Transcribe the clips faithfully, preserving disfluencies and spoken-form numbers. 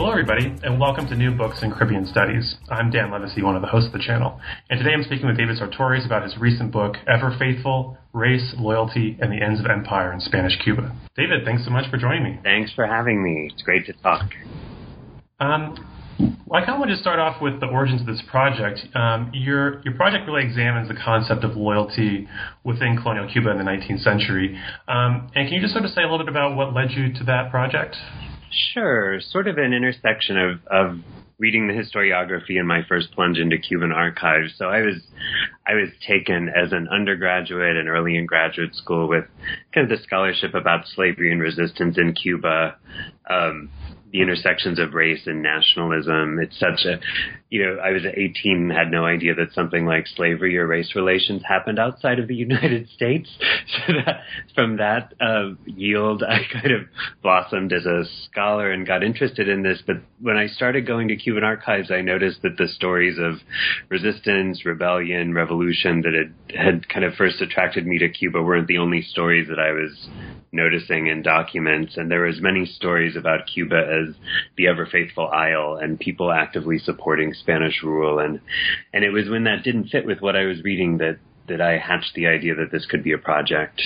Hello, everybody, and welcome to New Books in Caribbean Studies. I'm Dan Levesey, one of the hosts of the channel, and today I'm speaking with David Sartorius about his recent book, Ever Faithful, Race, Loyalty, and the Ends of Empire in Spanish Cuba. David, thanks so much for joining me. Thanks for having me. It's great to talk. Um, well, I kind of want to start off with the origins of this project. Um, your, your project really examines the concept of loyalty within colonial Cuba in the nineteenth century. Um, and can you just sort of say a little bit about what led you to that project? Sure. Sort of an intersection of, of reading the historiography in my first plunge into Cuban archives. So I was I was taken as an undergraduate and early in graduate school with kind of the scholarship about slavery and resistance in Cuba, um, the intersections of race and nationalism. It's such a, you know, I was eighteen and had no idea that something like slavery or race relations happened outside of the United States. So that, from that uh, yield, I kind of blossomed as a scholar and got interested in this. But when I started going to Cuban archives, I noticed that the stories of resistance, rebellion, revolution that had, had kind of first attracted me to Cuba weren't the only stories that I was noticing in documents. And there were as many stories about Cuba as the ever faithful Isle and people actively supporting Spanish rule. And, and it was when that didn't fit with what I was reading that, that I hatched the idea that this could be a project.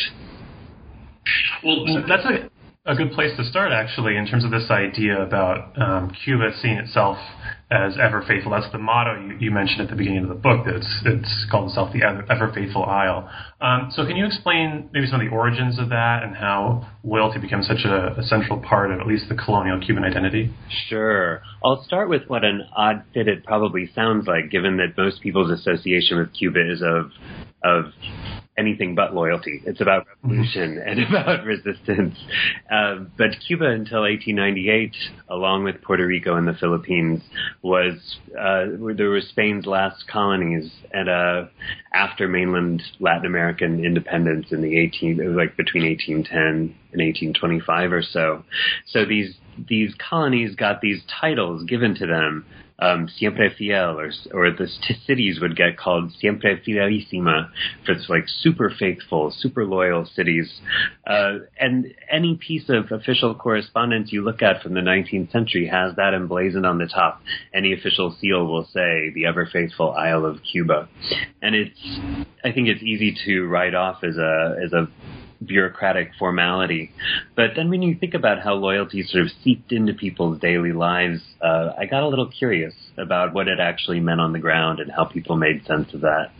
Well, that's a, a good place to start, actually, in terms of this idea about um, Cuba seeing itself as ever faithful. That's the motto you, you mentioned at the beginning of the book. That it's, it's called itself the ever, ever faithful Isle. Um, so can you explain maybe some of the origins of that and how loyalty becomes such a, a central part of at least the colonial Cuban identity? Sure. I'll start with what an odd fit it probably sounds like, given that most people's association with Cuba is of of anything but loyalty. It's about revolution and about resistance. Uh, but Cuba until eighteen ninety-eight, along with Puerto Rico and the Philippines, was uh, there were Spain's last colonies and uh, after mainland Latin American independence in the eighteen it was like between eighteen ten and eighteen twenty-five or so. So these these colonies got these titles given to them. Um, siempre fiel, or, or the t- cities would get called siempre fidelísima, for it's like super faithful, super loyal cities. Uh, and any piece of official correspondence you look at from the nineteenth century has that emblazoned on the top. Any official seal will say the ever faithful Isle of Cuba. And it's, I think it's easy to write off as a, as a bureaucratic formality. But then when you think about how loyalty sort of seeped into people's daily lives, uh, I got a little curious about what it actually meant on the ground and how people made sense of that.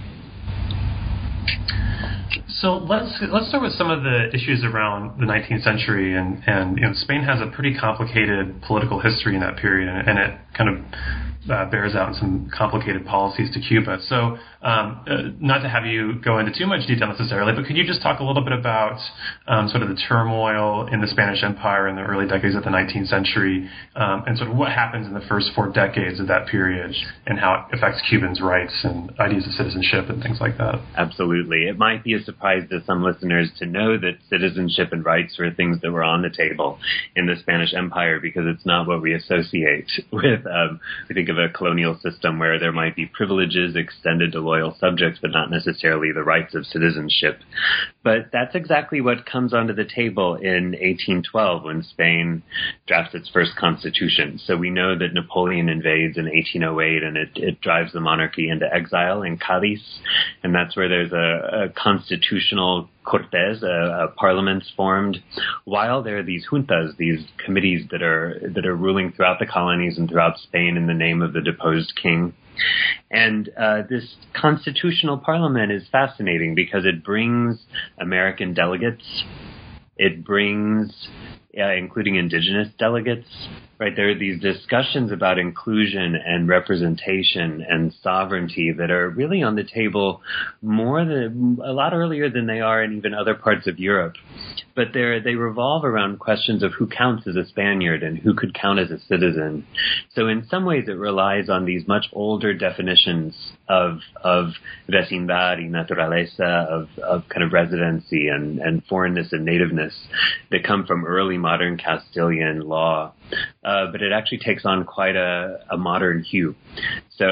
So let's let's start with some of the issues around the nineteenth century, and, and you know, Spain has a pretty complicated political history in that period, and, and it kind of Uh, bears out in some complicated policies to Cuba. So um, uh, not to have you go into too much detail necessarily, but could you just talk a little bit about um, sort of the turmoil in the Spanish Empire in the early decades of the nineteenth century um, and sort of what happens in the first four decades of that period and how it affects Cubans' rights and ideas of citizenship and things like that? Absolutely. It might be a surprise to some listeners to know that citizenship and rights were things that were on the table in the Spanish Empire, because it's not what we associate with, um, we think of a colonial system where there might be privileges extended to loyal subjects, but not necessarily the rights of citizenship. But that's exactly what comes onto the table in eighteen twelve when Spain drafts its first constitution. So we know that Napoleon invades in eighteen oh eight and it, it drives the monarchy into exile in Cadiz. And that's where there's a, a constitutional Cortes, a, a parliament's formed, while there are these juntas, these committees that are that are ruling throughout the colonies and throughout Spain in the name of the deposed king. And uh, this constitutional parliament is fascinating because it brings American delegates, it brings, uh, including indigenous delegates, right? There are these discussions about inclusion and representation and sovereignty that are really on the table more than a lot earlier than they are in even other parts of Europe. But they're, they revolve around questions of who counts as a Spaniard and who could count as a citizen. So in some ways it relies on these much older definitions of of vecindad y naturaleza, of, of kind of residency and, and foreignness and nativeness that come from early modern Castilian law. Uh, but it actually takes on quite a, a modern hue. So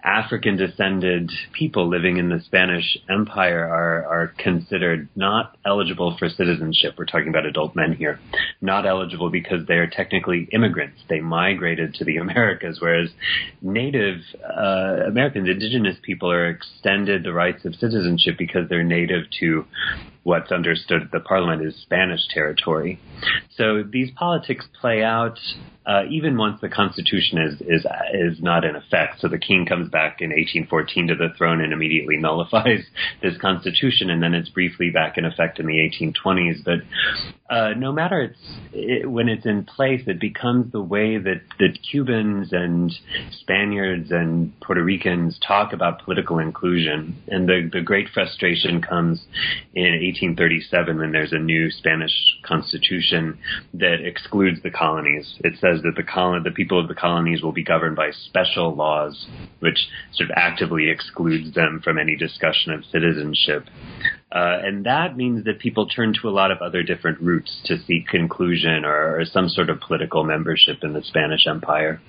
African-descended people living in the Spanish Empire are, are considered not eligible for citizenship. We're talking about adult men here. Not eligible because they are technically immigrants. They migrated to the Americas, whereas Native uh, Americans, indigenous people, are extended the rights of citizenship because they're native to what's understood at the Parliament is Spanish territory. So these politics play out uh, even once the Constitution is, is is not in effect. So the king comes back in eighteen fourteen to the throne and immediately nullifies this Constitution, and then it's briefly back in effect in the eighteen twenties. But uh, no matter it's it, when it's in place, it becomes the way that, that Cubans and Spaniards and Puerto Ricans talk about political inclusion. And the, the great frustration comes in eighteen thirty-seven when there's a new Spanish constitution that excludes the colonies. It says that the colon, the people of the colonies will be governed by special laws, which sort of actively excludes them from any discussion of citizenship. Uh, and that means that people turn to a lot of other different routes to seek inclusion or, or some sort of political membership in the Spanish Empire.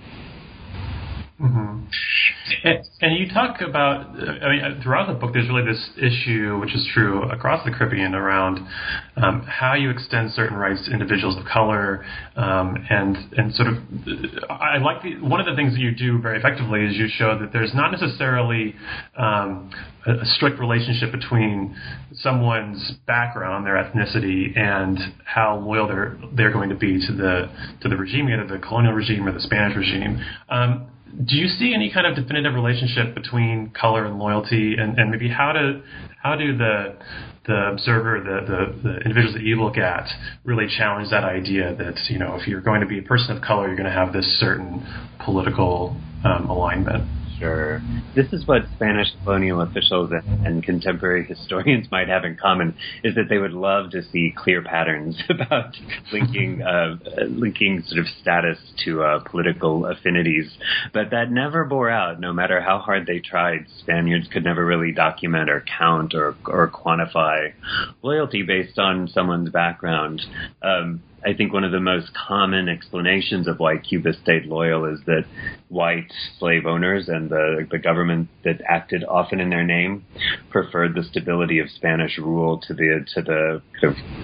Mm-hmm. And, and you talk about, I mean, throughout the book, there's really this issue, which is true across the Caribbean, around um, how you extend certain rights to individuals of color, um, and and sort of, I like the, one of the things that you do very effectively is you show that there's not necessarily um, a, a strict relationship between someone's background, their ethnicity, and how loyal they're they're going to be to the to the regime, either the colonial regime or the Spanish regime. Um, Do you see any kind of definitive relationship between color and loyalty, and, and maybe how do how do the the observer, the, the, the individuals that you look at, really challenge that idea that, you know, if you're going to be a person of color, you're going to have this certain political um, alignment? Sure. This is what Spanish colonial officials and, and contemporary historians might have in common, is that they would love to see clear patterns about linking uh, linking sort of status to uh, political affinities. But that never bore out, no matter how hard they tried. Spaniards could never really document or count or, or quantify loyalty based on someone's background. Um, I think one of the most common explanations of why Cuba stayed loyal is that white slave owners and the, the government that acted often in their name preferred the stability of Spanish rule to the to the kind of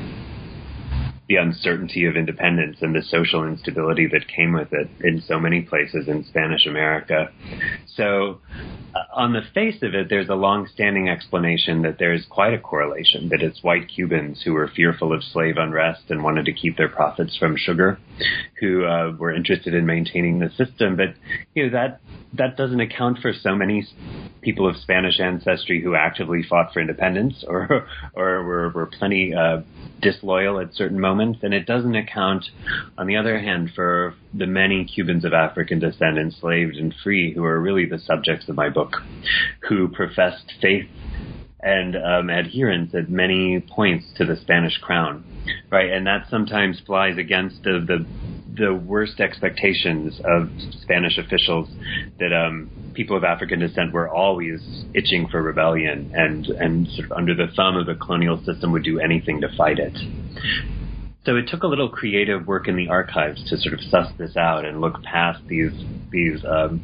the uncertainty of independence and the social instability that came with it in so many places in Spanish America. So uh, on the face of it, there's a long-standing explanation that there's quite a correlation, that it's white Cubans who were fearful of slave unrest and wanted to keep their profits from sugar, who uh, were interested in maintaining the system. But, you know, that that doesn't account for so many people of Spanish ancestry who actively fought for independence or or were, were plenty uh, disloyal at certain moments. And it doesn't account, on the other hand, for the many Cubans of African descent, enslaved and free, who are really the subjects of my book, who professed faith and um, adherence at many points to the Spanish crown, right? And that sometimes flies against the the, the worst expectations of Spanish officials, that um, people of African descent were always itching for rebellion and, and sort of under the thumb of the colonial system would do anything to fight it. So it took a little creative work in the archives to sort of suss this out and look past these these um,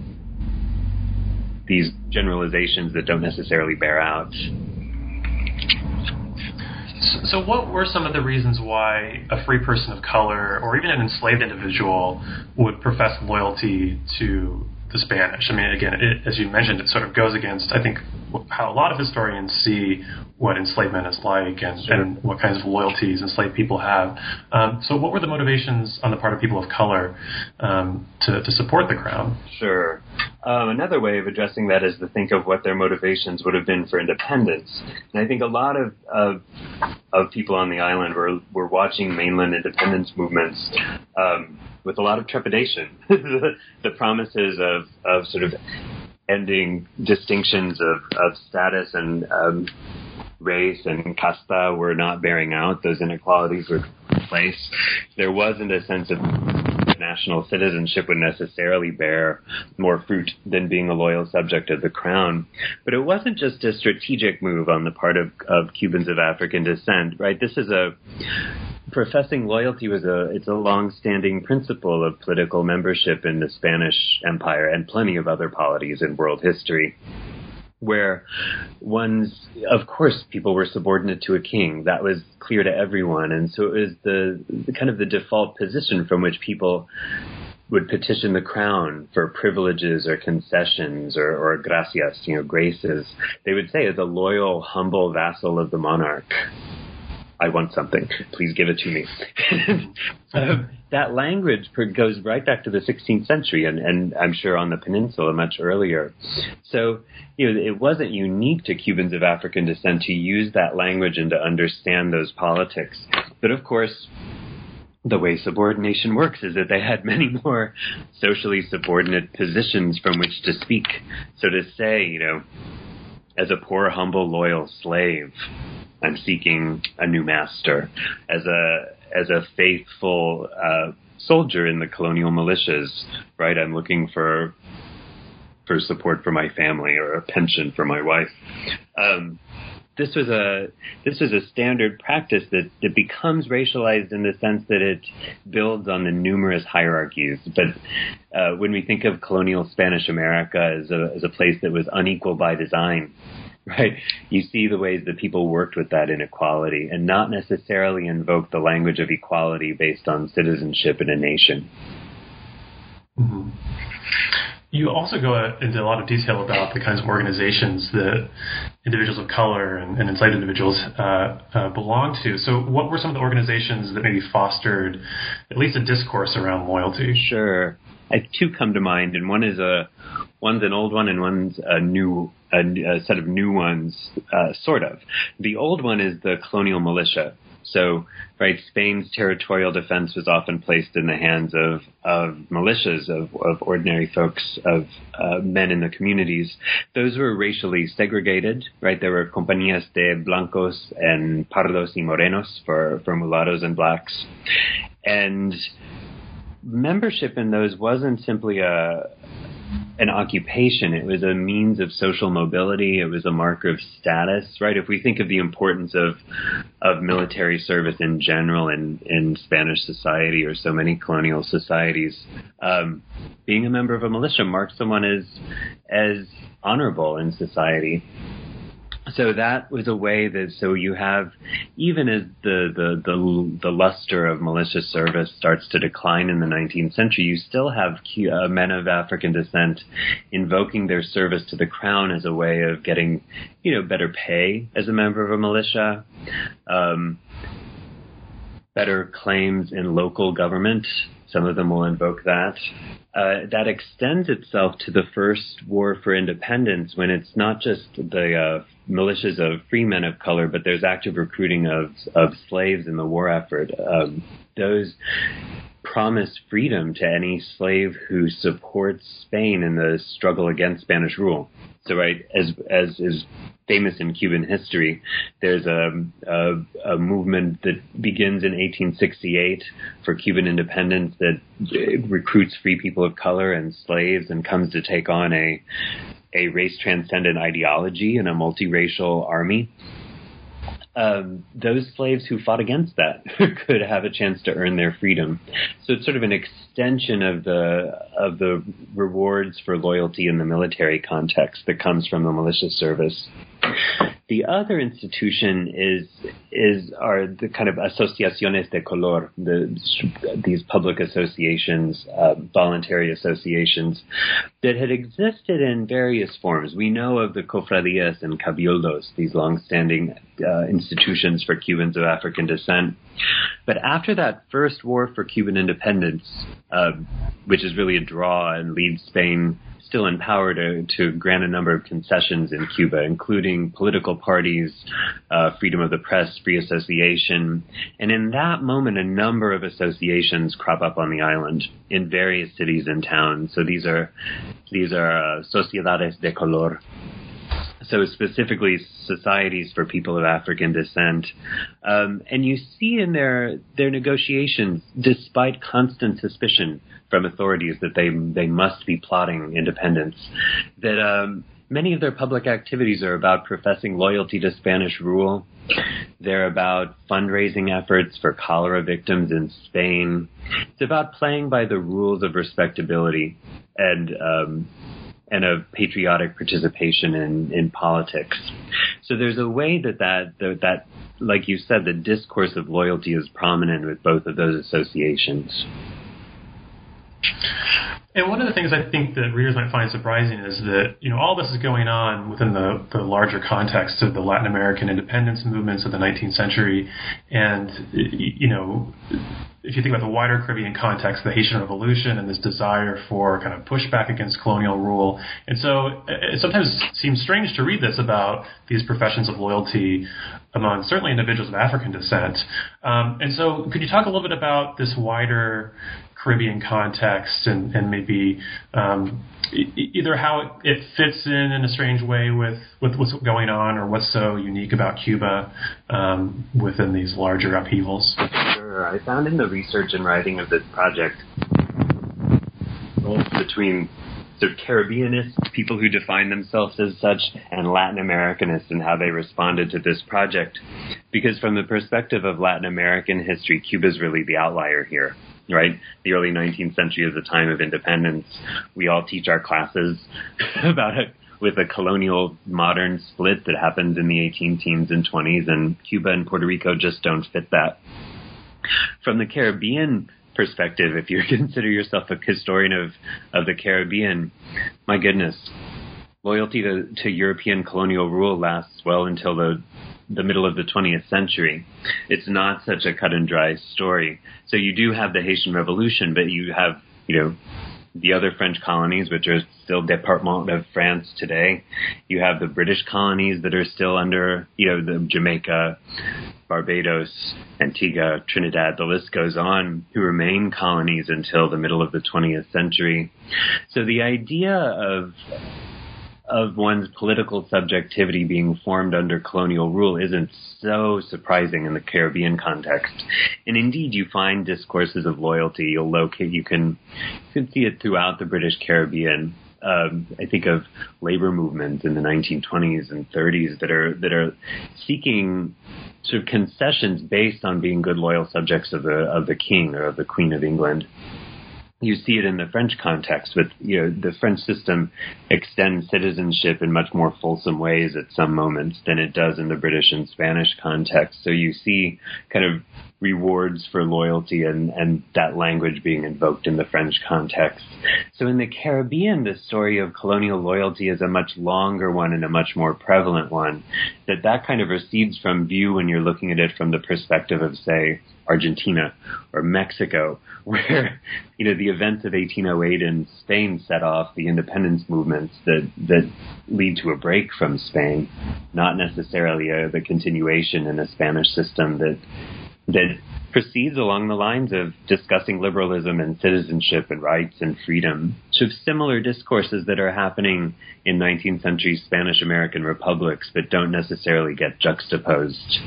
these generalizations that don't necessarily bear out. So what were some of the reasons why a free person of color or even an enslaved individual would profess loyalty to the Spanish? I mean, again, it, as you mentioned, it sort of goes against, I think, how a lot of historians see what enslavement is like and, sure. and what kinds of loyalties enslaved people have. Um, so what were the motivations on the part of people of color um, to, to support the crown? Sure. Um, another way of addressing that is to think of what their motivations would have been for independence. And I think a lot of of, of people on the island were, were watching mainland independence movements um, with a lot of trepidation. the, the promises of, of sort of ending distinctions of, of status and um, race and casta were not bearing out. Those inequalities were in place. There wasn't a sense of national citizenship would necessarily bear more fruit than being a loyal subject of the crown. But it wasn't just a strategic move on the part of, of Cubans of African descent, right? This is a professing loyalty was a it's a long-standing principle of political membership in the Spanish Empire and plenty of other polities in world history, where one's, of course, people were subordinate to a king. That was clear to everyone. And so it was the, the kind of the default position from which people would petition the crown for privileges or concessions or, or gracias, you know, graces. They would say, as a loyal, humble vassal of the monarch, I want something. Please give it to me. um, that language goes right back to the sixteenth century, and, and I'm sure on the peninsula much earlier. So, you know, it wasn't unique to Cubans of African descent to use that language and to understand those politics. But of course, the way subordination works is that they had many more socially subordinate positions from which to speak. So to say, you know, as a poor, humble, loyal slave, I'm seeking a new master. As a as a faithful uh, soldier in the colonial militias, right? I'm looking for for support for my family or a pension for my wife. Um, this was a this is a standard practice that, that becomes racialized in the sense that it builds on the numerous hierarchies. But uh, when we think of colonial Spanish America as a as a place that was unequal by design, right, you see the ways that people worked with that inequality and not necessarily invoke the language of equality based on citizenship in a nation. Mm-hmm. You also go into a lot of detail about the kinds of organizations that individuals of color and, and enslaved individuals uh, uh, belong to. So what were some of the organizations that maybe fostered at least a discourse around loyalty? Sure. I have two come to mind, and one is a one's an old one and one's a new a, a set of new ones, uh, sort of. The old one is the colonial militia. So, right, Spain's territorial defense was often placed in the hands of, of militias, of, of ordinary folks, of uh, men in the communities. Those were racially segregated, right? There were compañías de blancos and pardos y morenos for, for mulattoes and blacks. And membership in those wasn't simply a an occupation. It was a means of social mobility. It was a marker of status, right? If we think of the importance of of military service in general in, in Spanish society or so many colonial societies, um, being a member of a militia marked someone as as honorable in society. So that was a way that, so you have, even as the, the, the, the luster of militia service starts to decline in the nineteenth century, you still have uh, men of African descent invoking their service to the crown as a way of getting, you know, better pay as a member of a militia, um, better claims in local government. Some of them will invoke that. Uh, that extends itself to the first war for independence, when it's not just the uh, militias of free men of color, but there's active recruiting of of slaves in the war effort. Um, those promise freedom to any slave who supports Spain in the struggle against Spanish rule. So, right, as as is famous in Cuban history, there's a, a, a movement that begins in eighteen sixty-eight for Cuban independence that recruits free people of color and slaves and comes to take on a a race-transcendent ideology in a multiracial army. Um, those slaves who fought against that could have a chance to earn their freedom. So it's sort of an extension of the of the rewards for loyalty in the military context that comes from the militia service. The other institution is is are the kind of asociaciones de color, the, these public associations, uh, voluntary associations that had existed in various forms. We know of the cofradías and cabildos, these long-standing uh, institutions for Cubans of African descent. But after that first war for Cuban independence, uh, which is really a draw and leads Spain still in power to, to grant a number of concessions in Cuba, including political parties, uh, freedom of the press, free association. And in that moment, a number of associations crop up on the island in various cities and towns. So these are these are uh, sociedades de color. So specifically societies for people of African descent. Um, and you see in their their negotiations, despite constant suspicion from authorities that they they must be plotting independence, that um, many of their public activities are about professing loyalty to Spanish rule, They're about fundraising efforts for cholera victims in Spain. It's about playing by the rules of respectability and um, and of patriotic participation in, in politics. So there's a way that that, that that, like you said, the discourse of loyalty is prominent with both of those associations. And one of the things I think that readers might find surprising is that, you know, all this is going on within the, the larger context of the Latin American independence movements of the nineteenth century. And, you know, if you think about the wider Caribbean context, the Haitian Revolution and this desire for kind of pushback against colonial rule. And so it sometimes seems strange to read this about these professions of loyalty among certainly individuals of African descent. Um, and so could you talk a little bit about this wider Caribbean context and, and maybe um, e- either how it, it fits in in a strange way with, with what's going on or what's so unique about Cuba um, within these larger upheavals? Sure. I found in the research and writing of this project both between sort of Caribbeanists, people who define themselves as such, and Latin Americanists and how they responded to this project. Because from the perspective of Latin American history, Cuba's really the outlier here. Right? The early nineteenth century is a time of independence. We all teach our classes about it with a colonial modern split that happens in the eighteen teens and twenties, and Cuba and Puerto Rico just don't fit that. From the Caribbean perspective, if you consider yourself a historian of, of the Caribbean, my goodness, loyalty to, to European colonial rule lasts well until the the middle of the twentieth century. It's not such a cut and dry story. So you do have the Haitian Revolution, but you have, you know, the other French colonies, which are still Département of France today. You have the British colonies that are still under, you know, the Jamaica, Barbados, Antigua, Trinidad, the list goes on, who remain colonies until the middle of the twentieth century. So the idea of of one's political subjectivity being formed under colonial rule isn't so surprising in the Caribbean context. And indeed, you find discourses of loyalty. You'll locate, you can, you can see it throughout the British Caribbean. Um, I think of labor movements in the nineteen twenties and thirties that are that are seeking sort of concessions based on being good, loyal subjects of the of the King or of the Queen of England. You see it in the French context with, you know, the French system extends citizenship in much more fulsome ways at some moments than it does in the British and Spanish context. So you see kind of rewards for loyalty and, and that language being invoked in the French context. So in the Caribbean, the story of colonial loyalty is a much longer one and a much more prevalent one. That that kind of recedes from view when you're looking at it from the perspective of, say, Argentina or Mexico, where, you know, the events of eighteen oh eight in Spain set off the independence movements that, that lead to a break from Spain, not necessarily a, the continuation in a Spanish system that that proceeds along the lines of discussing liberalism and citizenship and rights and freedom. So similar discourses that are happening in nineteenth century Spanish American republics but don't necessarily get juxtaposed.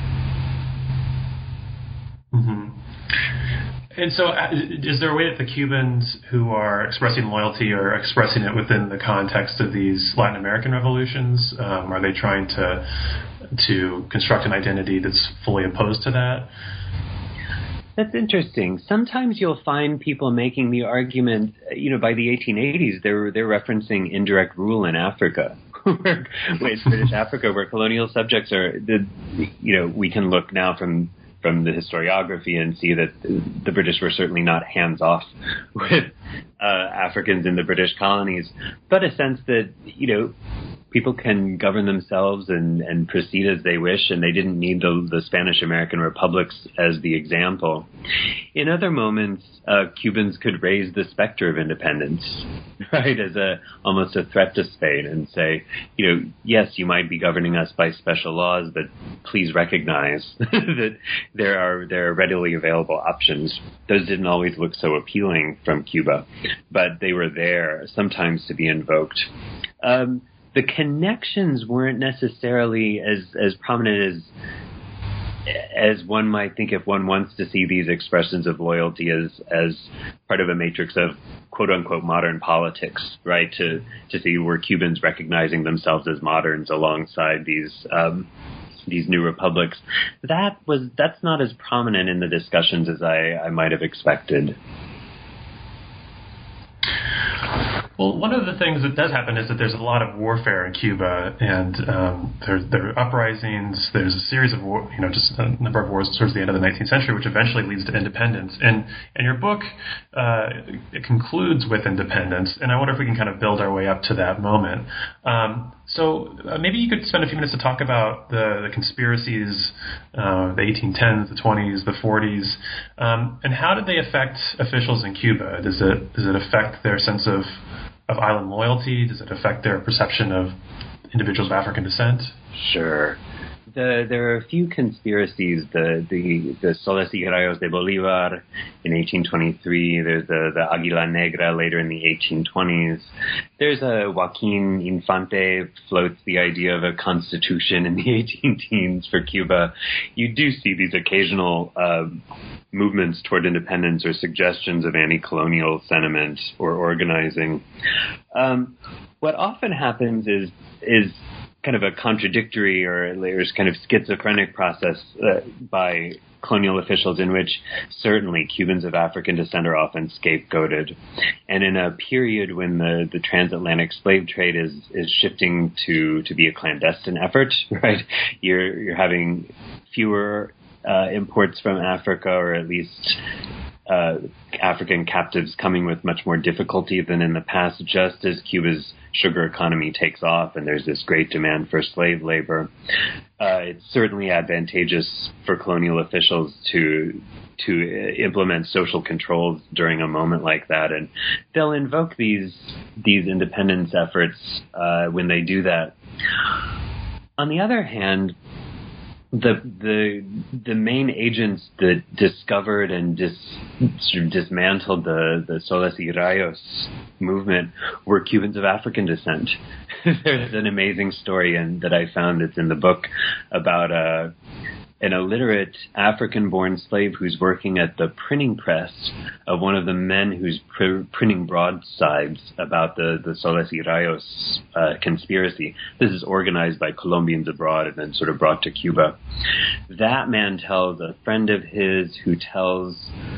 Mm-hmm. And so uh, is there a way that the Cubans who are expressing loyalty are expressing it within the context of these Latin American revolutions? Um, are they trying to to construct an identity that's fully opposed to that? That's interesting. Sometimes you'll find people making the argument, you know, by the eighteen eighties, they're, they're referencing indirect rule in Africa. where, where it's British Africa, where colonial subjects are, the, you know, we can look now from from the historiography and see that the British were certainly not hands-off with uh, Africans in the British colonies, but a sense that, you know, people can govern themselves and, and proceed as they wish, and they didn't need the, the Spanish-American republics as the example. In other moments, uh, Cubans could raise the specter of independence, right, as a almost a threat to Spain and say, you know, yes, you might be governing us by special laws, but please recognize that there are there are readily available options. Those didn't always look so appealing from Cuba, but they were there sometimes to be invoked. Um, The connections weren't necessarily as, as prominent as as one might think if one wants to see these expressions of loyalty as as part of a matrix of quote unquote modern politics, right? To to see were Cubans recognizing themselves as moderns alongside these um, these new republics. That was that's not as prominent in the discussions as I, I might have expected. Well, one of the things that does happen is that there's a lot of warfare in Cuba, and um, there, there are uprisings. There's a series of, war, you know, just a number of wars towards the end of the nineteenth century, which eventually leads to independence. And, and your book uh, it concludes with independence, and I wonder if we can kind of build our way up to that moment. Um, so uh, maybe you could spend a few minutes to talk about the, the conspiracies, uh, the eighteen tens, the twenties, the forties, um, and how did they affect officials in Cuba? Does it does it affect their sense of of island loyalty? Does it affect their perception of individuals of African descent? Sure. The, there are a few conspiracies. The the, the Soles y Rayos de Bolivar in eighteen twenty-three. There's the, the Águila Negra later in the eighteen twenties. There's a Joaquin Infante floats the idea of a constitution in the eighteen teens for Cuba. You do see these occasional uh, movements toward independence or suggestions of anti-colonial sentiment or organizing. Um, what often happens is is kind of a contradictory or there's kind of schizophrenic process uh, by colonial officials in which certainly Cubans of African descent are often scapegoated. And in a period when the, the transatlantic slave trade is, is shifting to, to be a clandestine effort, right? You're, you're having fewer uh, imports from Africa, or at least Uh, African captives coming with much more difficulty than in the past, just as Cuba's sugar economy takes off and there's this great demand for slave labor. Uh, it's certainly advantageous for colonial officials to to implement social controls during a moment like that, and they'll invoke these these independence efforts uh, when they do that. On the other hand, The the the main agents that discovered and dis, sort of dismantled the, the Soles y Rayos movement were Cubans of African descent. There's an amazing story and that I found that's in the book about a an illiterate African-born slave who's working at the printing press of one of the men who's pr- printing broadsides about the, the Soles y Rayos uh, conspiracy. This is organized by Colombians abroad and then sort of brought to Cuba. That man tells a friend of his who tells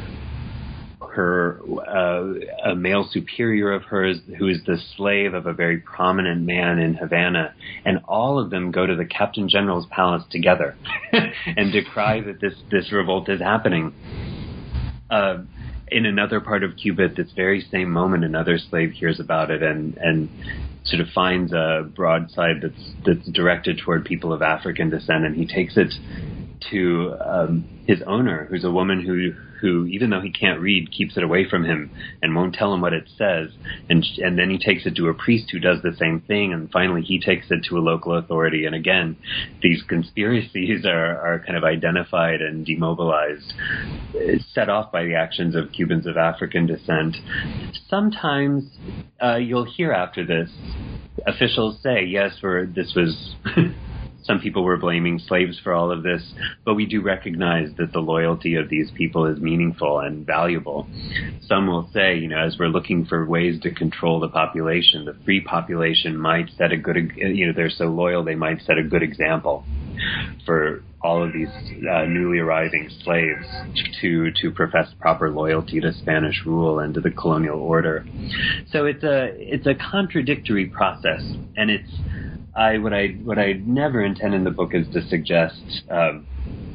her, uh, a male superior of hers who is the slave of a very prominent man in Havana, and all of them go to the Captain General's palace together and decry that this, this revolt is happening. Uh, in another part of Cuba at this very same moment, another slave hears about it and, and sort of finds a broadside that's, that's directed toward people of African descent, and he takes it to um, his owner, who's a woman who, who, even though he can't read, keeps it away from him and won't tell him what it says. And and then he takes it to a priest who does the same thing, and finally he takes it to a local authority. And again, these conspiracies are, are kind of identified and demobilized, set off by the actions of Cubans of African descent. Sometimes uh, you'll hear after this officials say, yes, we're, this was... Some people were blaming slaves for all of this, but we do recognize that the loyalty of these people is meaningful and valuable. Some will say, you know, as we're looking for ways to control the population, the free population might set a good, you know, they're so loyal they might set a good example for all of these uh, newly arriving slaves to to profess proper loyalty to Spanish rule and to the colonial order. So it's a it's a contradictory process, and it's I what I what I never intend in the book is to suggest um,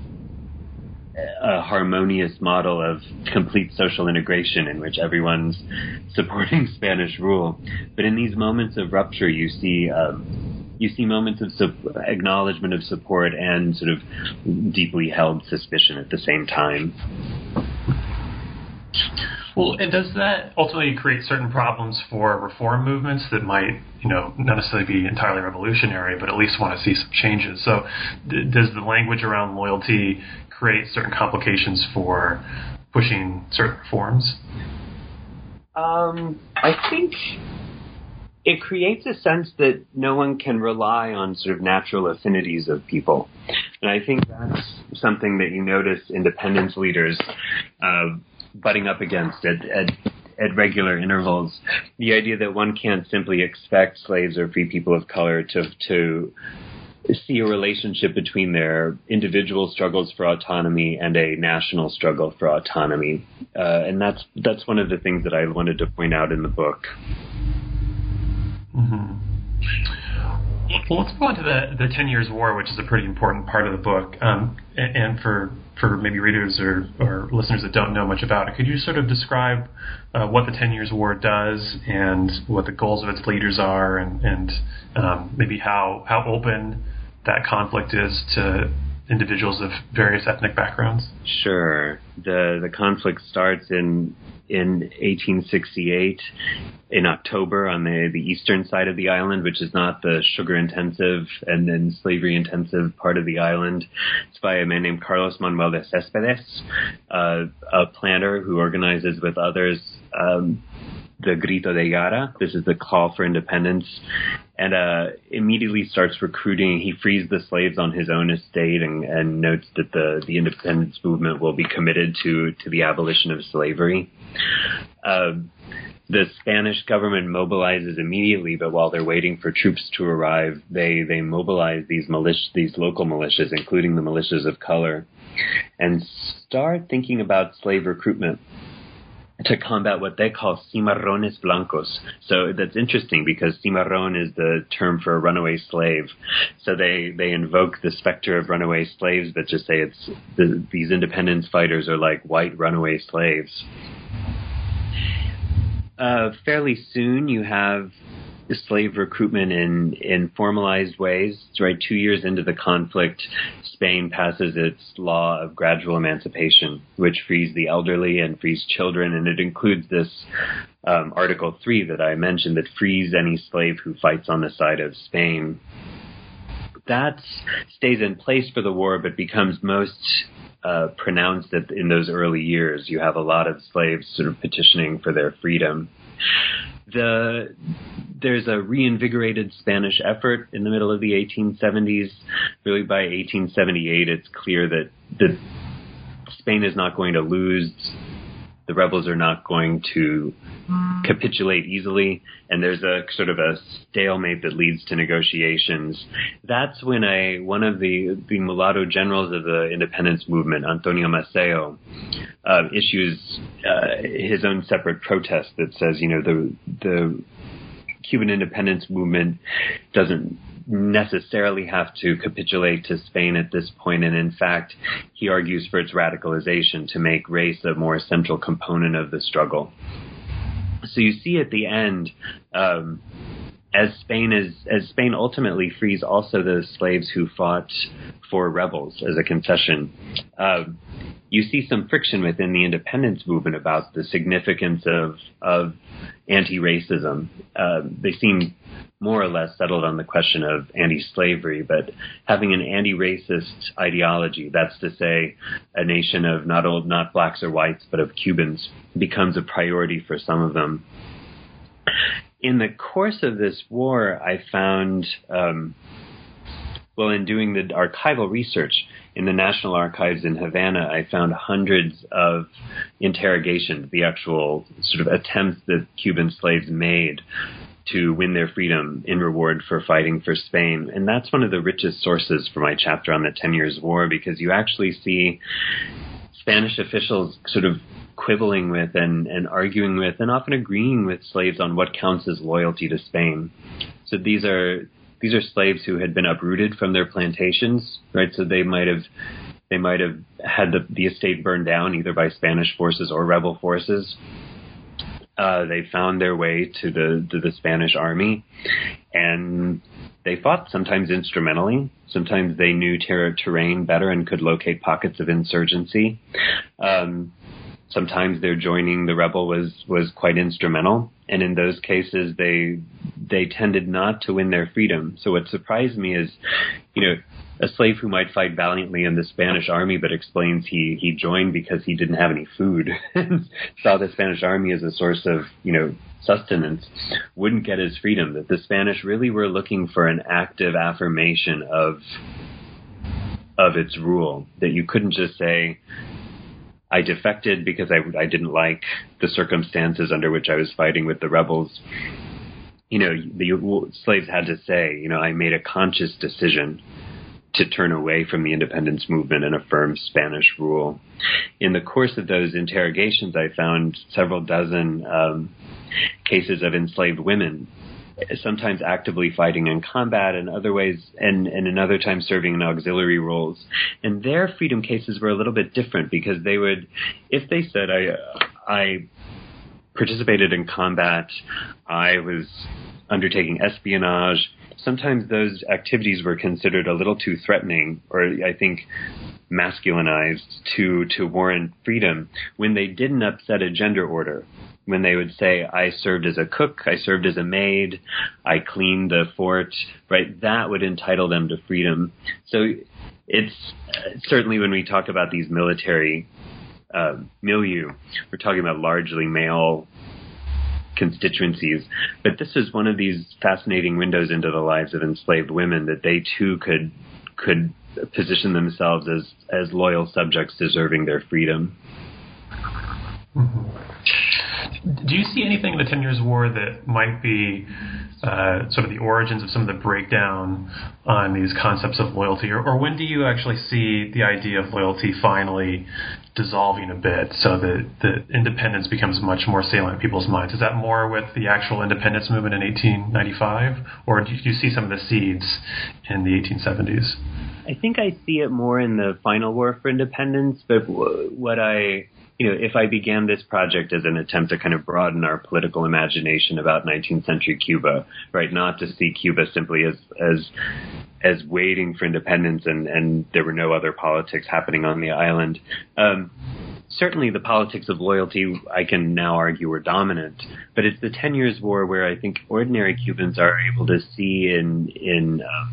a harmonious model of complete social integration in which everyone's supporting Spanish rule. But in these moments of rupture, you see um, you see moments of su- acknowledgement of support and sort of deeply held suspicion at the same time. Well, and does that ultimately create certain problems for reform movements that might, you know, not necessarily be entirely revolutionary, but at least want to see some changes? So d- does the language around loyalty create certain complications for pushing certain reforms? Um, I think it creates a sense that no one can rely on sort of natural affinities of people. And I think that's something that you notice independence leaders uh, butting up against at, at at regular intervals. The idea that one can't simply expect slaves or free people of color to to see a relationship between their individual struggles for autonomy and a national struggle for autonomy. Uh, and that's that's one of the things that I wanted to point out in the book. Mm-hmm. Well, let's go on to the, the Ten Years' War, which is a pretty important part of the book. Um, and, and for for maybe readers or, or listeners that don't know much about it, could you sort of describe uh, what the Ten Years' War does and what the goals of its leaders are, and, and um, maybe how how open that conflict is to individuals of various ethnic backgrounds? Sure. The the conflict starts in in eighteen sixty-eight in October on the, the eastern side of the island, which is not the sugar-intensive and then slavery-intensive part of the island. It's by a man named Carlos Manuel de Céspedes, uh, a planter who organizes with others um, the Grito de Yara. This is the call for independence, and uh, immediately starts recruiting. He frees the slaves on his own estate and, and notes that the, the independence movement will be committed to, to the abolition of slavery. Uh, the Spanish government mobilizes immediately, but while they're waiting for troops to arrive, they, they mobilize these militia, these local militias, including the militias of color, and start thinking about slave recruitment to combat what they call cimarrones blancos. So that's interesting because cimarron is the term for a runaway slave. So they, they invoke the specter of runaway slaves, but just say it's the, these independence fighters are like white runaway slaves. Uh, fairly soon you have slave recruitment in, in formalized ways. Right, two years into the conflict, Spain passes its law of gradual emancipation, which frees the elderly and frees children, and it includes this um, Article three that I mentioned that frees any slave who fights on the side of Spain. That stays in place for the war, but becomes most uh, pronounced at, in those early years. You have a lot of slaves sort of petitioning for their freedom. The There's a reinvigorated Spanish effort in the middle of the eighteen seventies. Really, by eighteen seventy-eight, it's clear that, that Spain is not going to lose. The rebels are not going to capitulate easily, and there's a sort of a stalemate that leads to negotiations. That's when a one of the, the mulatto generals of the independence movement, Antonio Maceo, uh, issues uh, his own separate protest that says, you know, the the Cuban independence movement doesn't necessarily have to capitulate to Spain at this point, and in fact, he argues for its radicalization to make race a more central component of the struggle. So you see at the end, um, as Spain is as Spain ultimately frees also the slaves who fought for rebels as a concession, uh, you see some friction within the independence movement about the significance of of anti-racism. Uh, they seem more or less settled on the question of anti-slavery, but having an anti-racist ideology, that's to say a nation of not old, not blacks or whites, but of Cubans, becomes a priority for some of them. In the course of this war, I found, um, well, in doing the archival research in the National Archives in Havana, I found hundreds of interrogations, the actual sort of attempts that Cuban slaves made to win their freedom in reward for fighting for Spain. And that's one of the richest sources for my chapter on the Ten Years' War, because you actually see Spanish officials sort of quibbling with and, and arguing with and often agreeing with slaves on what counts as loyalty to Spain. So these are these are slaves who had been uprooted from their plantations, right? So they might have they might have had the, the estate burned down either by Spanish forces or rebel forces. Uh, they found their way to the to the Spanish army, and they fought sometimes instrumentally. Sometimes they knew ter- terrain better and could locate pockets of insurgency. Um, sometimes their joining the rebel was, was quite instrumental, and in those cases they they tended not to win their freedom. So what surprised me is, you know, a slave who might fight valiantly in the Spanish army but explains he, he joined because he didn't have any food and saw the Spanish army as a source of, you know, sustenance, wouldn't get his freedom. That the Spanish really were looking for an active affirmation of of its rule, that you couldn't just say, I defected because I, I didn't like the circumstances under which I was fighting with the rebels. you know, the slaves had to say, you know, I made a conscious decision to turn away from the independence movement and affirm Spanish rule. In the course of those interrogations, I found several dozen um, cases of enslaved women, sometimes actively fighting in combat and other ways, and, and in other times serving in auxiliary roles. And their freedom cases were a little bit different because they would, if they said, I, I participated in combat, I was undertaking espionage, sometimes those activities were considered a little too threatening, or I think masculinized, to, to warrant freedom when they didn't upset a gender order. When they would say, I served as a cook, I served as a maid, I cleaned the fort, right, that would entitle them to freedom. So it's uh, certainly when we talk about these military uh, milieu, we're talking about largely male constituencies. But this is one of these fascinating windows into the lives of enslaved women, that they too could could position themselves as, as loyal subjects deserving their freedom. Mm-hmm. Do you see anything in the Ten Years' War that might be uh, sort of the origins of some of the breakdown on these concepts of loyalty? Or, or when do you actually see the idea of loyalty finally dissolving a bit so that, that independence becomes much more salient in people's minds? Is that more with the actual independence movement in eighteen ninety-five? Or do you see some of the seeds in the eighteen seventies? I think I see it more in the final war for independence, but what I... You know, if I began this project as an attempt to kind of broaden our political imagination about nineteenth century Cuba, right, not to see Cuba simply as as as waiting for independence and, and there were no other politics happening on the island. Um, certainly the politics of loyalty, I can now argue, were dominant, but it's the Ten Years' War where I think ordinary Cubans are able to see in in um,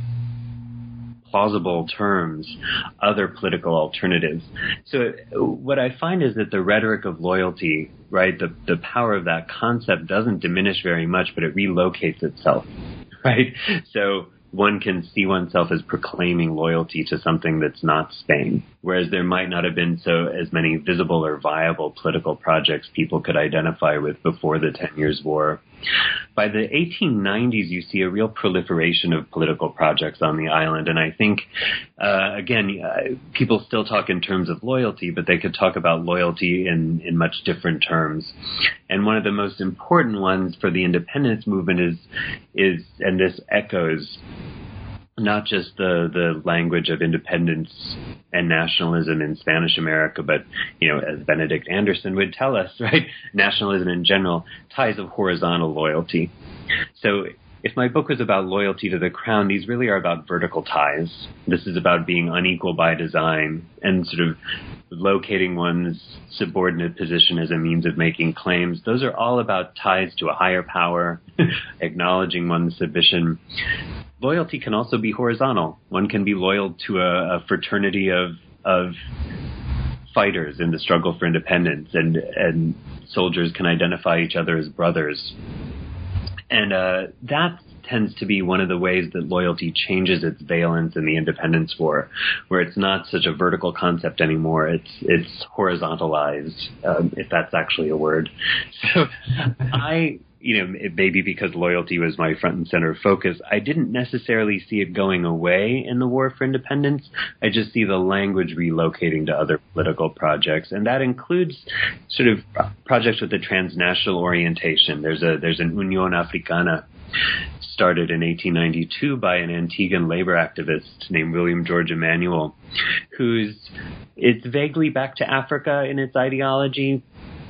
plausible terms other political alternatives. So what I find is that the rhetoric of loyalty, right, the, the power of that concept doesn't diminish very much, but it relocates itself, right? So one can see oneself as proclaiming loyalty to something that's not Spain, whereas there might not have been so as many visible or viable political projects people could identify with before the Ten Years' War. By the eighteen nineties, you see a real proliferation of political projects on the island, and I think, uh, again, uh, people still talk in terms of loyalty, but they could talk about loyalty in, in much different terms. And one of the most important ones for the independence movement is, is and this echoes not just the, the language of independence and nationalism in Spanish America, but, you know, as Benedict Anderson would tell us, right, nationalism in general, ties of horizontal loyalty. So if my book was about loyalty to the crown, these really are about vertical ties. This is about being unequal by design and sort of locating one's subordinate position as a means of making claims. Those are all about ties to a higher power, acknowledging one's submission. Loyalty can also be horizontal. One can be loyal to a, a fraternity of of fighters in the struggle for independence, and and soldiers can identify each other as brothers. And uh, that tends to be one of the ways that loyalty changes its valence in the independence war, where it's not such a vertical concept anymore. It's it's horizontalized, um, if that's actually a word. So I... You know, it maybe because loyalty was my front and center focus, I didn't necessarily see it going away in the war for independence. I just see the language relocating to other political projects, and that includes sort of projects with a transnational orientation. There's a there's an Unión Africana started in eighteen ninety-two by an Antiguan labor activist named William George Emanuel, who's it's vaguely back to Africa in its ideology.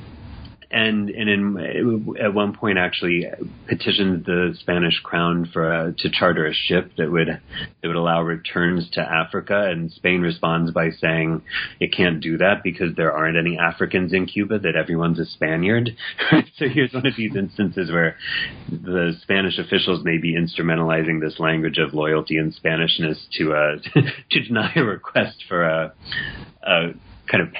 And and in, at one point actually petitioned the Spanish crown for a, to charter a ship that would that would allow returns to Africa, and Spain responds by saying it can't do that because there aren't any Africans in Cuba, that everyone's a Spaniard. So here's one of these instances where the Spanish officials may be instrumentalizing this language of loyalty and Spanishness to uh, to deny a request for a, a kind of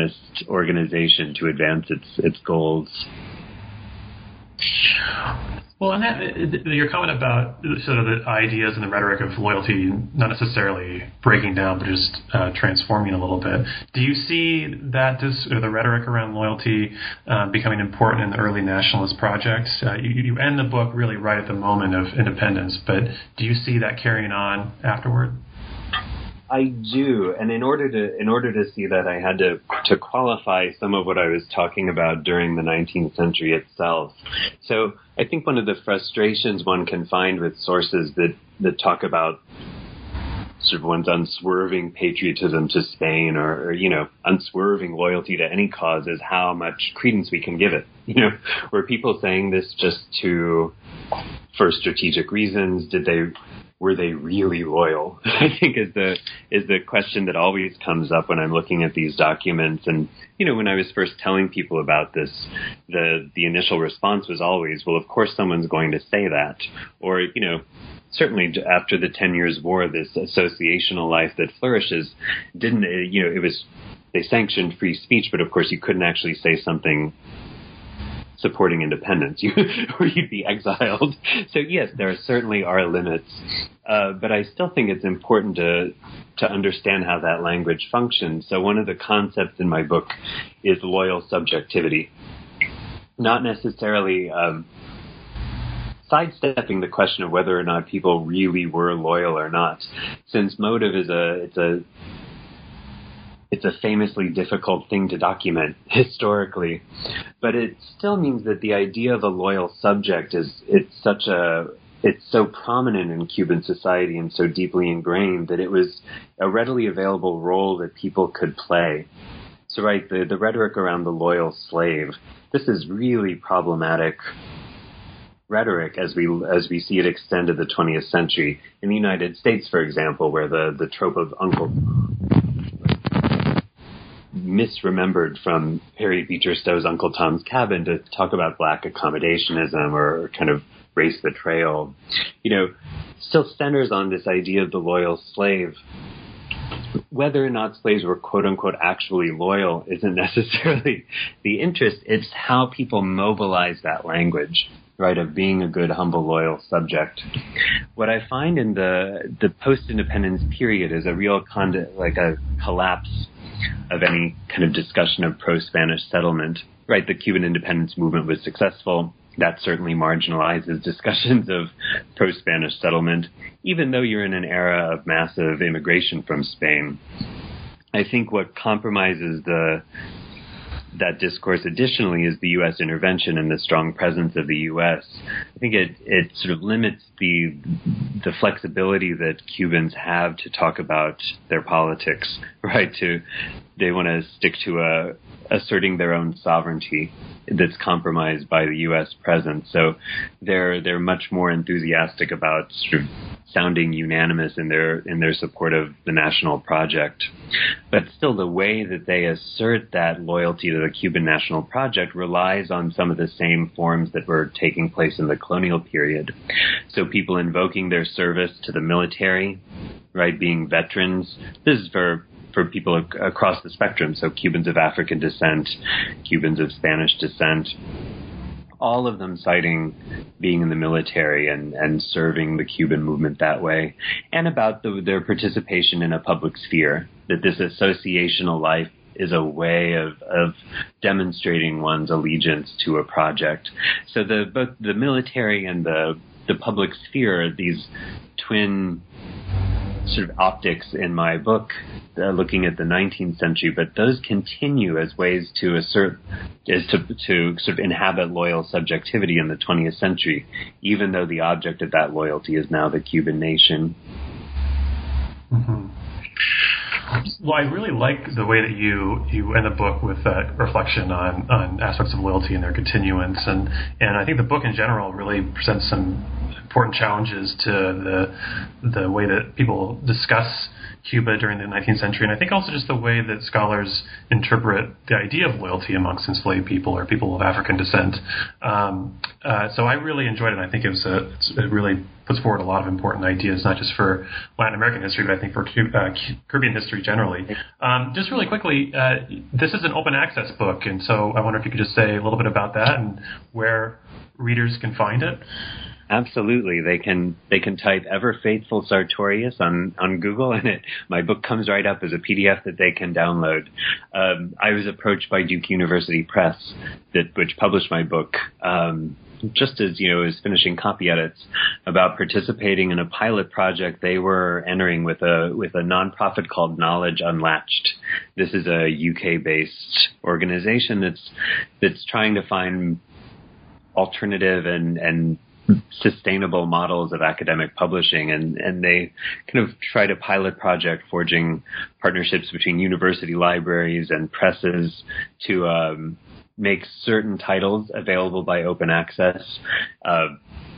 Pan-Africanist organization to advance its its goals. Well, and that, your comment about sort of the ideas and the rhetoric of loyalty, not necessarily breaking down, but just uh, transforming a little bit. Do you see that this, or the rhetoric around loyalty uh, becoming important in the early nationalist projects? Uh, you, you end the book really right at the moment of independence, but do you see that carrying on afterward? I do, and in order to in order to see that, I had to to qualify some of what I was talking about during the nineteenth century itself. So I think one of the frustrations one can find with sources that, that talk about sort of one's unswerving patriotism to Spain, or, or you know, unswerving loyalty to any cause, is how much credence we can give it. You know, were people saying this just to for strategic reasons? Did they Were they really loyal? I think is the is the question that always comes up when I'm looking at these documents. And, you know, when I was first telling people about this, the the initial response was always, well, of course someone's going to say that. Or, you know, certainly after the Ten Years' War, this associational life that flourishes didn't, you know, it was, they sanctioned free speech, but of course you couldn't actually say something supporting independence, or you'd be exiled. So yes, there certainly are limits, uh, but I still think it's important to to understand how that language functions. So one of the concepts in my book is loyal subjectivity, not necessarily um, sidestepping the question of whether or not people really were loyal or not, since motive is a it's a It's a famously difficult thing to document historically, but it still means that the idea of a loyal subject is it's such a it's so prominent in Cuban society and so deeply ingrained that it was a readily available role that people could play. So, right, the, the rhetoric around the loyal slave, this is really problematic rhetoric as we as we see it extend to the twentieth century. In the United States, for example, where the, the trope of Uncle misremembered from Harry Beecher Stowe's Uncle Tom's Cabin to talk about black accommodationism or kind of race betrayal, you know, still centers on this idea of the loyal slave. Whether or not slaves were quote-unquote actually loyal isn't necessarily the interest. It's how people mobilize that language, right, of being a good, humble, loyal subject. What I find in the the post-independence period is a real con- like a collapse of any kind of discussion of pro-Spanish settlement. Right, the Cuban independence movement was successful. That certainly marginalizes discussions of pro-Spanish settlement, even though you're in an era of massive immigration from Spain. I think what compromises the that discourse additionally is the U S intervention and the strong presence of the U S. I think it, it sort of limits the the flexibility that Cubans have to talk about their politics, right? To they want to stick to a asserting their own sovereignty that's compromised by the U S presence. So they're they're much more enthusiastic about sort of sounding unanimous in their in their support of the national project. But still, the way that they assert that loyalty to the Cuban national project relies on some of the same forms that were taking place in the colonial period. So people invoking their service to the military, right, being veterans. This is for for people ac- across the spectrum, so Cubans of African descent, Cubans of Spanish descent, all of them citing being in the military and, and serving the Cuban movement that way, and about the, their participation in a public sphere, that this associational life is a way of, of demonstrating one's allegiance to a project. So the both the military and the the public sphere are these twin sort of optics in my book, uh, looking at the nineteenth century, but those continue as ways to assert, is to, to sort of inhabit loyal subjectivity in the twentieth century, even though the object of that loyalty is now the Cuban nation. Mm-hmm. Well, I really like the way that you, you end the book with that reflection on, on aspects of loyalty and their continuance, and, and I think the book in general really presents some important challenges to the the way that people discuss Cuba during the nineteenth century, and I think also just the way that scholars interpret the idea of loyalty amongst enslaved people or people of African descent. Um, uh, so I really enjoyed it. I think it was a, it's a really puts forward a lot of important ideas, not just for Latin American history, but I think for uh, Caribbean history generally. Um, just really quickly, uh, this is an open access book, and so I wonder if you could just say a little bit about that and where readers can find it. Absolutely. They can they can type Ever Faithful Sartorius on, on Google, and it my book comes right up as a P D F that they can download. Um, I was approached by Duke University Press, that which published my book, um, just as, you know, I was finishing copy edits, about participating in a pilot project they were entering with a with a nonprofit called Knowledge Unlatched. This is a U K-based organization that's that's trying to find alternative and and sustainable models of academic publishing, and, and they kind of tried a pilot project forging partnerships between university libraries and presses to um, make certain titles available by open access. Uh,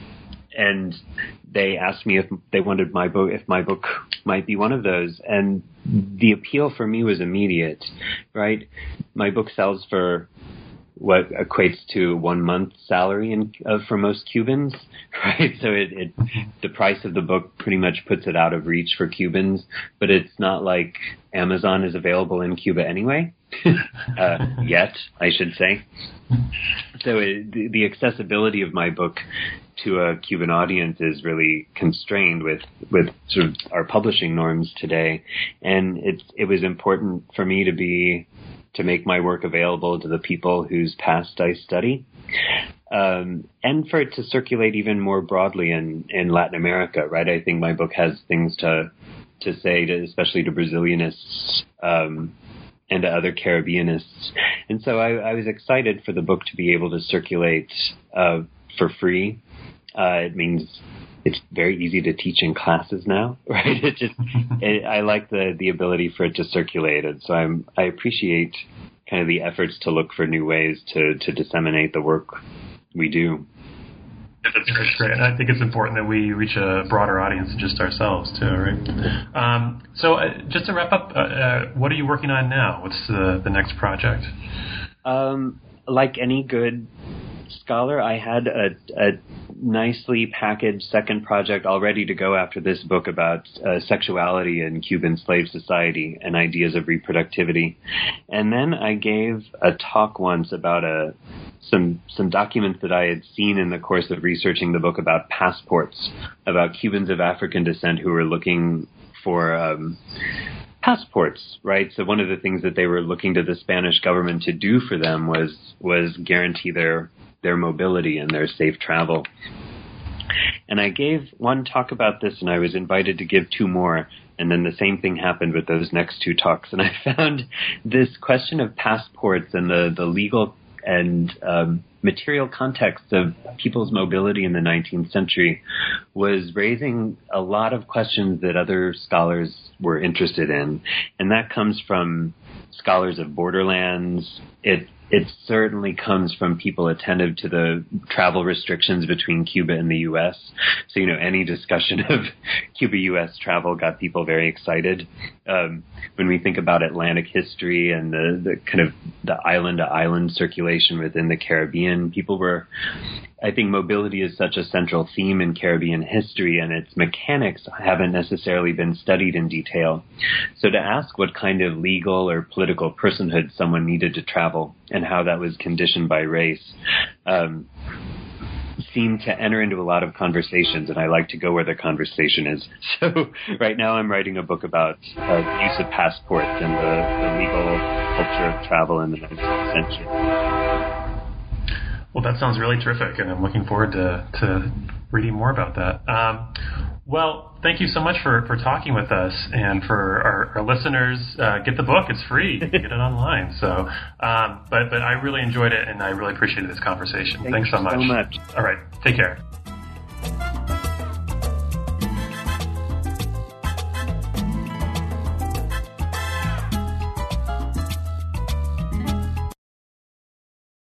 and they asked me if they wanted my book, if my book might be one of those. And the appeal for me was immediate, right? My book sells for what equates to one month's salary in, uh, for most Cubans, right? So it, it, the price of the book pretty much puts it out of reach for Cubans, but it's not like Amazon is available in Cuba anyway, uh, yet, I should say. So it, the, the accessibility of my book to a Cuban audience is really constrained with, with sort of our publishing norms today. And it's, it was important for me to be to make my work available to the people whose past I study, um, and for it to circulate even more broadly in, in Latin America, right? I think my book has things to to say, to, especially to Brazilianists um, and to other Caribbeanists. And so I, I was excited for the book to be able to circulate uh, for free. Uh, it means it's very easy to teach in classes now, right? It just, it, I like the, the ability for it to circulate. And so I'm, I appreciate kind of the efforts to look for new ways to, to disseminate the work we do. That's, that's great. And I think it's important that we reach a broader audience than just ourselves too, right? Um, so uh, just to wrap up, uh, uh, what are you working on now? What's the, the next project? Um, like any good scholar, I had a, a nicely packaged second project all ready to go after this book about uh, sexuality in Cuban slave society and ideas of reproductivity. And then I gave a talk once about a some some documents that I had seen in the course of researching the book about passports, about Cubans of African descent who were looking for um, passports, right? So one of the things that they were looking to the Spanish government to do for them was was guarantee their their mobility and their safe travel. And I gave one talk about this, and I was invited to give two more, and then the same thing happened with those next two talks. And I found this question of passports and the, the legal and um, material context of people's mobility in the nineteenth century was raising a lot of questions that other scholars were interested in. And that comes from scholars of borderlands. It It certainly comes from people attentive to the travel restrictions between Cuba and the U S. So, you know, any discussion of Cuba-U S travel got people very excited. Um, when we think about Atlantic history and the, the kind of the island-to-island circulation within the Caribbean, people were, I think mobility is such a central theme in Caribbean history, and its mechanics haven't necessarily been studied in detail. So to ask what kind of legal or political personhood someone needed to travel and how that was conditioned by race um, seemed to enter into a lot of conversations, and I like to go where the conversation is. So right now I'm writing a book about uh, the use of passports and the, the legal culture of travel in the nineteenth century. Well, that sounds really terrific, and I'm looking forward to, to reading more about that. Um, well, thank you so much for, for talking with us, and for our, our listeners, uh, get the book. It's free. Get it online. So, um, but but I really enjoyed it, and I really appreciated this convecation. Thank Thanks so much. so much. All right. Take care.